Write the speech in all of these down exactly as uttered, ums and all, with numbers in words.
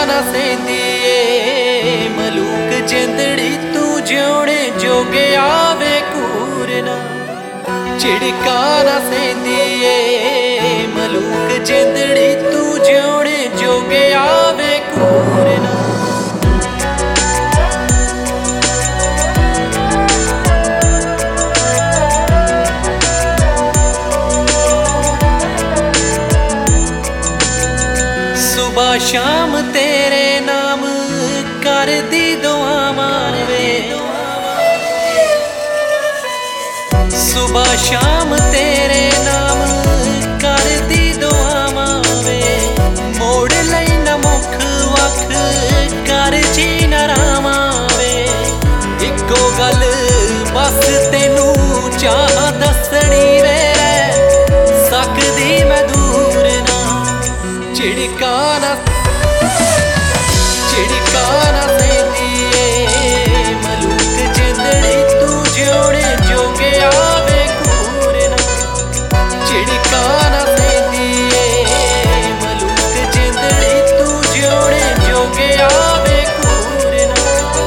ना सेंदी ए मलूक जिंदड़ी तू जिउणे जोगे आवे कूरना झिड़का ना सेंदी ए मलूक जिंदड़ी तू जिउणे जोगे आवे कूरना। सुबह शाम तेरे नाम कर दी दुआवां वे, सुबह शाम तेरे नाम कर दी दुआवां वे। मोड़ लई न मुख वख कर जी नरावां वे। इक्को गल बस तेनू चाह दसनी वे सकदी मैं दूर ना झिड़का ना झिड़का ना सेंदी ए मलूक जिंदड़ी तू जिउणे जोगे आवे कूरना झिड़का ना सेंदी ए मलूक जिंदड़ी तू जिउणे जोगे आवे कूरना।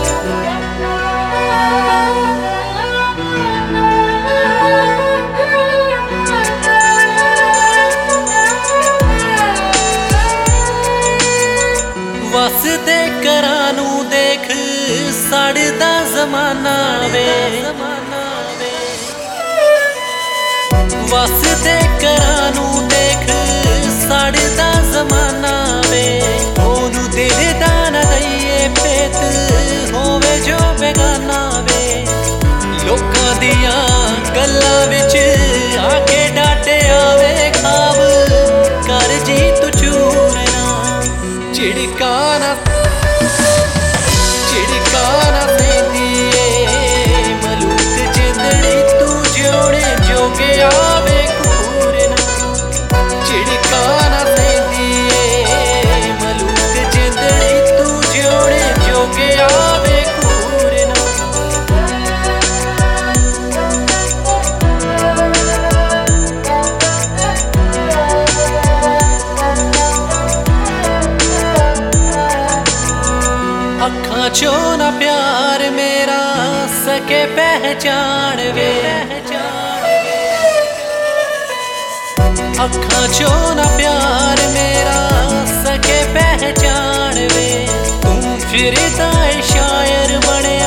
वसदे घरां नूं देख सड़दा ज़माना वे, वसदे घरां नूं देख सड़दा ज़माना वे। ओनू दिल दा ना दईए भेत होवे जो बेगाना वे। लोकां दियां गल्लां विच आके डाटे आवे खाब कर जी तू चूर ना झिड़का ना झिड़का ना सेंदी ए मलूक जिंदड़ी तू जिउणे जोगे आवे कूरना झिड़का ना सेंदी ए मलूक जिंदड़ी तू जिउणे जोगे आवे कूरना। अखां चो ना प्यार मेरा सके पहचान वे, अखां चो ना प्यार मेरा सके पहचान वे। तू फिरदा शायर बने